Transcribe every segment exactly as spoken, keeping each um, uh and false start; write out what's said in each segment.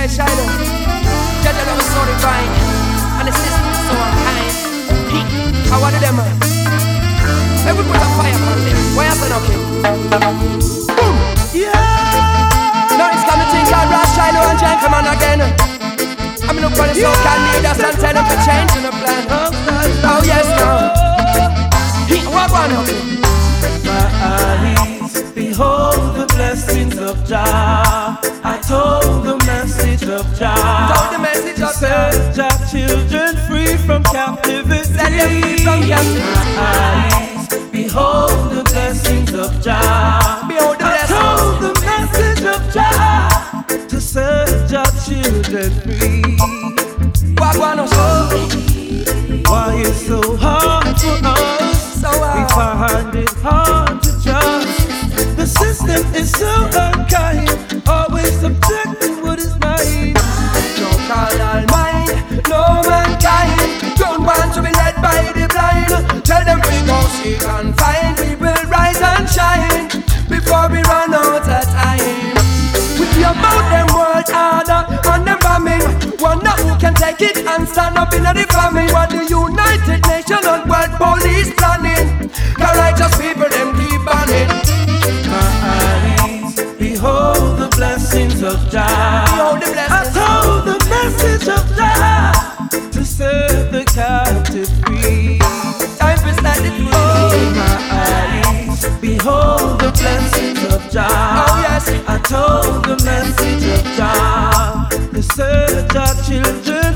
Shiloh. Judge love is so divine, and the system is so unkind. How are them, man? Hey, we put a fire on them. Why happen, okay? Boom! Yeah! Now it's coming to think I rush Shiloh and gentleman again. I'm in the front of so can leaders and tell them to change in the plan. Oh, yes, now. What one, okay? My eyes behold the blessings of Jah. I told the message of Jah. Told the message of Jah. Set Jah children free from captivity. Set them free from captivity. My eyes behold the blessings of Jah. Behold the blessings. I told the message of Jah to set Jah children free. What one, okay? Why it's so hard for us? So hard. We find it hard to trust. The system is so unkind, always subjecting what is mine. No carnal mind, no mankind. Don't want to be led by the blind. Tell them we go seek and find. We will rise and shine before we run out of time. With your mouth them world harder and them bombing. Wonder who can take it and stand up in the famine. What the United Nations and World Police planning? The righteous people them keep banning. My eyes behold the blessings of Jah. Behold the blessings. I told the message of Jah to set the captive free. Time for standing free. Oh, my eyes behold the blessings of Jah. Oh yes. I told the message of Jah to set our children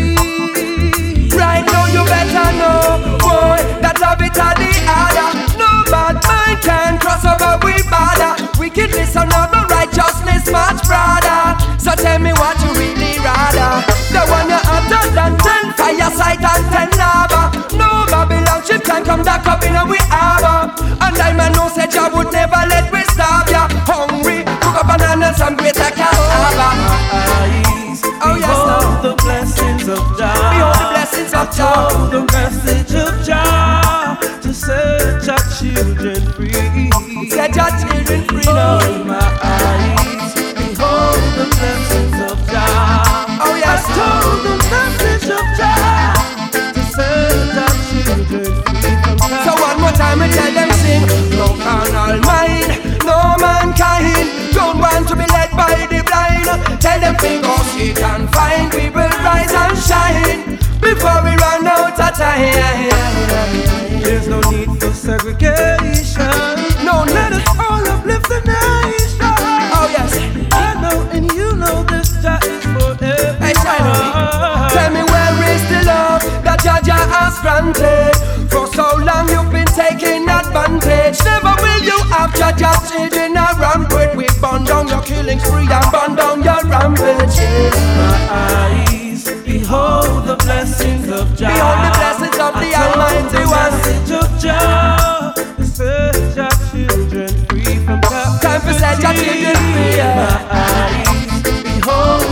free. Right now you better know, boy, that love it all the other. No bad mind can cross over we border. Wickedness and other righteousness much broader. So tell me what you really rather. The one you hotter than ten fireside and ten lava. No Babylon ship can come back up in a we harbor. And I man know said you would never let we starve ya. Hungry, cook up bananas and greater cassava. Oh yes, behold the blessings of Jah. Behold the blessings of Jah. I told the message of Jah to set our children free. Set your children free Oh, now. my eyes behold the blessings of Jah. Oh yes. I told the message of Jah to set our children free from captivity. So one more time I tell them sing. No carnal mind, no mankind. Don't want to be led by the blind. Tell them we go seek and find. We will rise and shine before we run out of time. There's no need for segregation. No, let us all uplift the nation. Oh yes. I know and you know this Jah is forever. Hey Shiloh, tell me where is the love that Jah Jah has granted? For so long you've been taking advantage. Never will you have Jah Jah children a rampant. We burn down your killing spree and burn down your rampage. My eyes behold the blessings of Jah. Behold the blessings of the Almighty One. The message of Jah to set our children free from captivity. Time for set your children free. My eyes behold